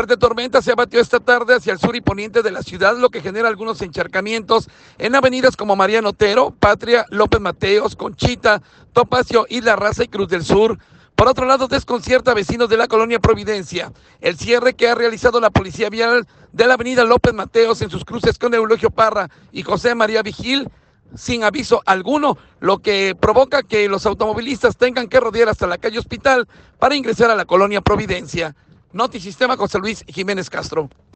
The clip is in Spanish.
fuerte tormenta se abatió esta tarde hacia el sur y poniente de la ciudad, lo que genera algunos encharcamientos en avenidas como Mariano Otero, Patria, López Mateos, Conchita, Topacio, Isla Raza y Cruz del Sur. Por otro lado, desconcierta a vecinos de la colonia Providencia el cierre que ha realizado la Policía Vial de la avenida López Mateos en sus cruces con Eulogio Parra y José María Vigil, sin aviso alguno, lo que provoca que los automovilistas tengan que rodear hasta la calle Hospital para ingresar a la colonia Providencia. Notisistema, José Luis Jiménez Castro.